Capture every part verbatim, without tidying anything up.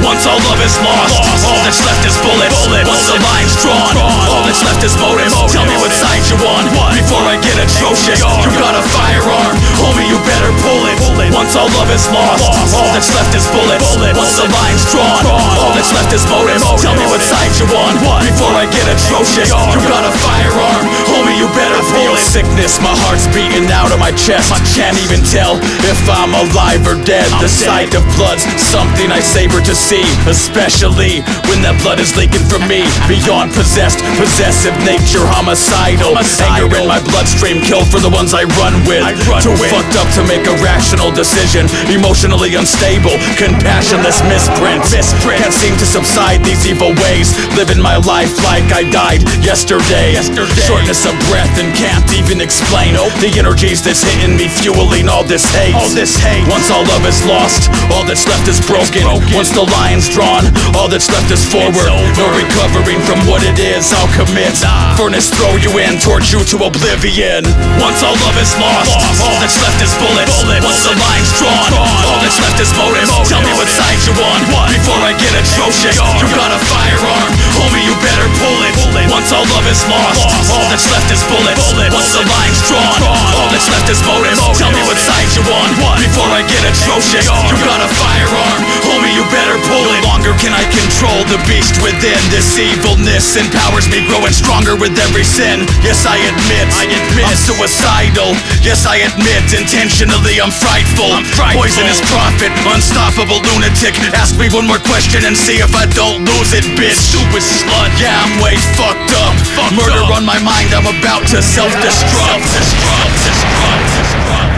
Once all love is lost, all that's left is bullets. Once the line's drawn, all that's left is motive. Tell me what side you on before I get atrocious. You got a firearm, homie, you better pull it. Once all love is lost, all that's left is bullets. Once the line's drawn, all that's left is motive. Tell me what side you on before I get atrocious. You got a firearm, homie, you better pull it. Sickness, my heart's beating out of my chest. I can't even tell if I'm alive or dead. The sight of blood's something I savor to see, especially when that blood is leaking from me. Beyond possessed, possessive nature, homicidal. Anger in my bloodstream, kill for the ones I run with. Too fucked up to make a rational decision. Emotionally unstable, compassionless misprint. Can't seem to subside these evil ways. Living my life like I died yesterday. Shortness of breath and can't even explain the energies that's hitting me, fueling all this hate. Once all love is lost, all that's left is broken. Once the line's drawn, all that's left is forward. No recovering from what it is, I'll commit. Furnace throw you in, torch you to oblivion. Once all love is lost, all that's left is bullets. Once the line's drawn, all that's left is motive. Tell me what side you on before I get atrocious. You got a firearm, homie, you better pull it. Once all love is lost, all that's left is bullets. Once the line's drawn, all that's left is motive. Tell me what side you on before I get atrocious. You got a firearm, homie, you better pull it. No longer can I control the beast within. This evilness empowers me, growing stronger with every sin. Yes, I admit, I admit I'm suicidal. Yes, I admit, intentionally I'm frightful. I'm frightful. Poisonous prophet, unstoppable lunatic. Ask me one more question and see if I don't lose it, bitch. Stupid slut, yeah, I'm way fucked up. Fucked Murder up. On my mind, I'm about to self-destruct. Self-destruct, destruct, destruct.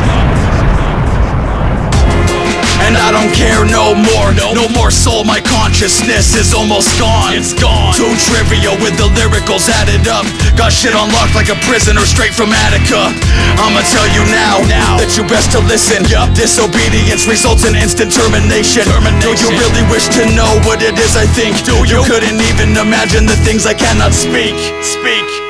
And I don't care no more, no, no more soul, my consciousness is almost gone. It's gone. Too trivial with the lyricals added up. Got shit unlocked like a prisoner straight from Attica. I'ma tell you now, now that you best to listen. Yep. Disobedience results in instant termination. termination. Do you really wish to know what it is I think? Do you? You couldn't even imagine the things I cannot speak. Speak.